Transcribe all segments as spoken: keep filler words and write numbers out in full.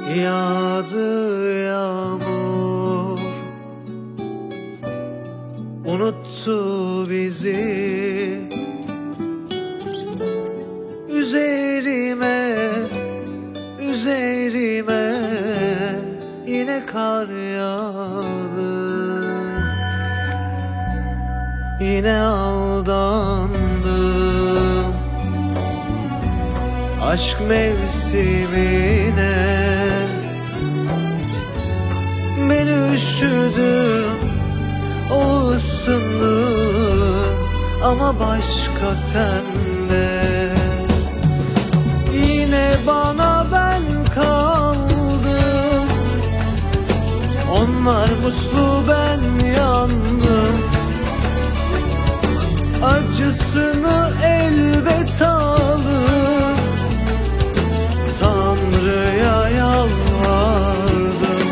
Yağdı yağmur, unuttu bizi. Üzerime, üzerime yine kar yağdı. Yine aldandım aşk mevsimine. Beni üşüdüm, o ısındı ama başka tende. Yine bana ben kaldım, onlar mutlu ben yandım. Acısını elbet aldım, Tanrı'ya yalvardım.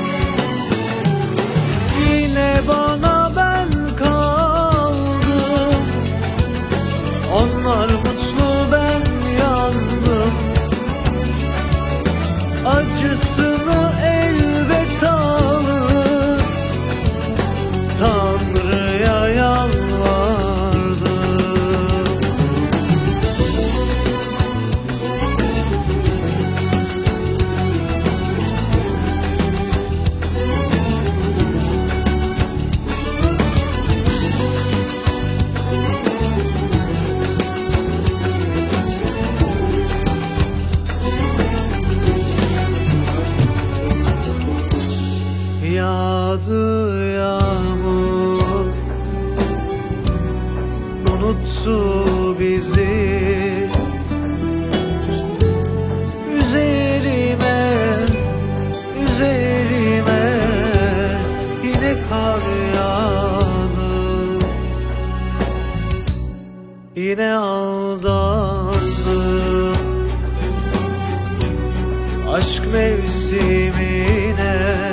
Yine bana ben kaldım, onlar mutlu ben yandım. Acısını elbet aldım, Tanrı'ya yalvardım. Yağdı yağmur, unuttu bizi. Üzerime, üzerime yine kar yağdı. Yine aldandım aşk mevsimine.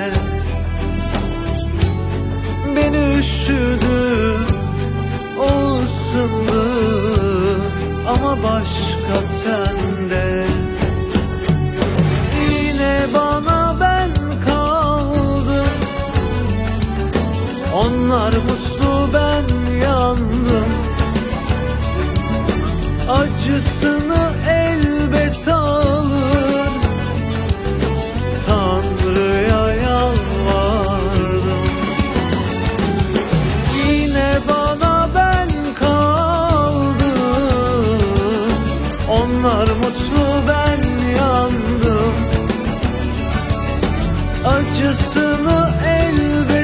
Beni üşüdü, o ısındı ama başka tende. Yine bana ben kaldım, onlar mutlu ben yandım. Acısını elbet alır, Tanrı'ya yalvardım. Yine bana ben kaldım, onlar mutlu ben yandım. Acısını elbet